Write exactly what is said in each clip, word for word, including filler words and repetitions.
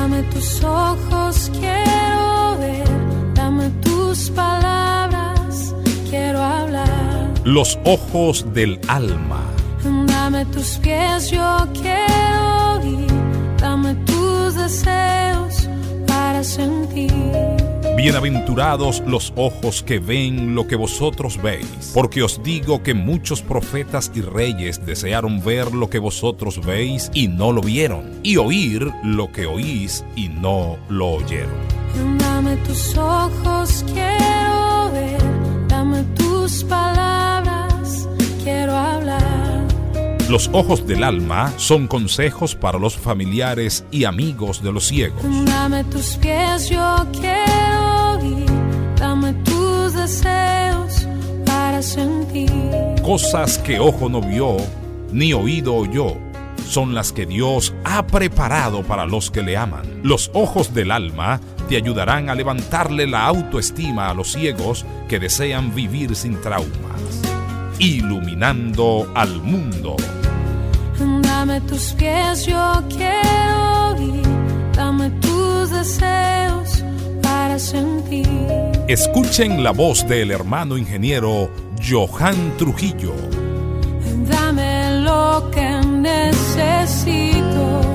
Dame tus ojos, quiero ver. Dame tus palabras, quiero hablar. Los ojos del alma. Dame tus pies, yo quiero ir. Dame tus deseos para sentir. Bienaventurados los ojos que ven lo que vosotros veis, porque os digo que muchos profetas y reyes desearon ver lo que vosotros veis y no lo vieron, y oír lo que oís y no lo oyeron. Dame tus ojos, quiero ver. Dame tus palabras, quiero hablar. Los ojos del alma son consejos para los familiares y amigos de los ciegos. Dame tus pies, yo quiero ir. Dame tus deseos para sentir. Cosas que ojo no vio, ni oído oyó, son las que Dios ha preparado para los que le aman. Los ojos del alma te ayudarán a levantarle la autoestima a los ciegos que desean vivir sin traumas. Iluminando al mundo. Dame tus pies, yo quiero ir. Dame tus deseos para sentir. Escuchen la voz del hermano ingeniero Johan Trujillo. Dame lo que necesito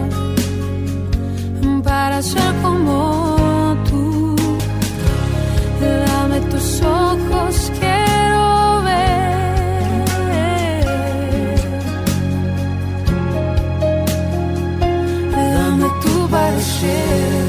para ser como tú. Dame tus ojos, quiero ver. Dame tu parecer.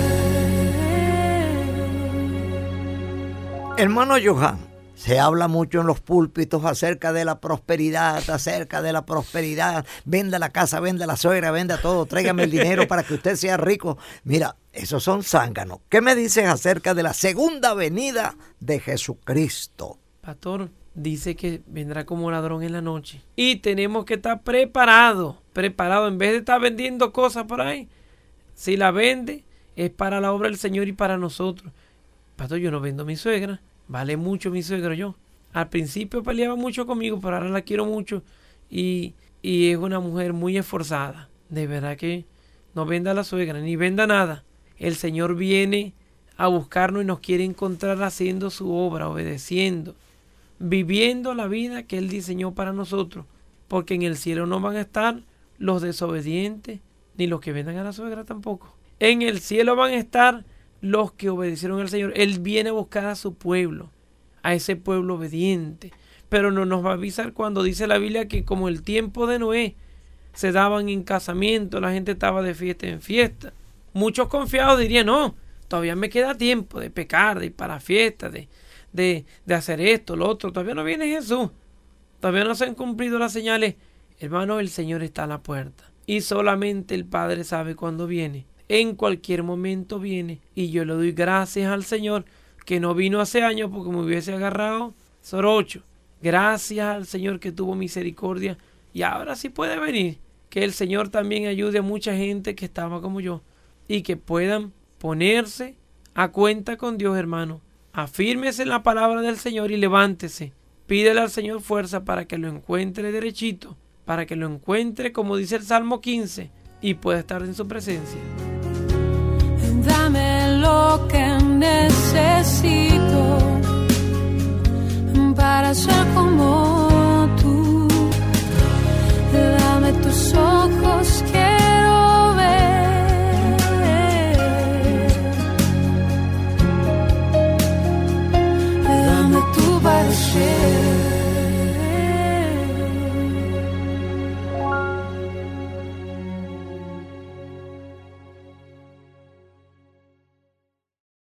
Hermano Johan, se habla mucho en los púlpitos acerca de la prosperidad, acerca de la prosperidad. Venda la casa, venda la suegra, venda todo, tráigame el dinero para que usted sea rico. Mira, esos son zánganos. ¿Qué me dices acerca de la segunda venida de Jesucristo? Pastor, dice que vendrá como ladrón en la noche. Y tenemos que estar preparados, preparados. En vez de estar vendiendo cosas por ahí, si la vende, es para la obra del Señor y para nosotros. Pastor, yo no vendo a mi suegra. Vale mucho mi suegro yo. Al principio peleaba mucho conmigo, pero ahora la quiero mucho. Y, y es una mujer muy esforzada. De verdad que no venda a la suegra, ni venda nada. El Señor viene a buscarnos y nos quiere encontrar haciendo su obra, obedeciendo, viviendo la vida que Él diseñó para nosotros. Porque en el cielo no van a estar los desobedientes, ni los que vendan a la suegra tampoco. En el cielo van a estar los que obedecieron al Señor. Él viene a buscar a su pueblo, a ese pueblo obediente. Pero no nos va a avisar cuando dice la Biblia que como el tiempo de Noé, se daban en casamiento, la gente estaba de fiesta en fiesta. Muchos confiados dirían, no, todavía me queda tiempo de pecar, de ir para fiesta, de, de, de hacer esto, lo otro. Todavía no viene Jesús. Todavía no se han cumplido las señales. Hermano, el Señor está a la puerta. Y solamente el Padre sabe cuándo viene. En cualquier momento viene. Y yo le doy gracias al Señor que no vino hace años porque me hubiese agarrado sorocho. Gracias al Señor que tuvo misericordia. Y ahora sí puede venir. Que el Señor también ayude a mucha gente que estaba como yo. Y que puedan ponerse a cuenta con Dios, hermano. Afírmese en la palabra del Señor y levántese. Pídele al Señor fuerza para que lo encuentre derechito. Para que lo encuentre, como dice el Salmo quince. Y pueda estar en su presencia. Dame lo que necesito para ser como tú. Dame tus ojos.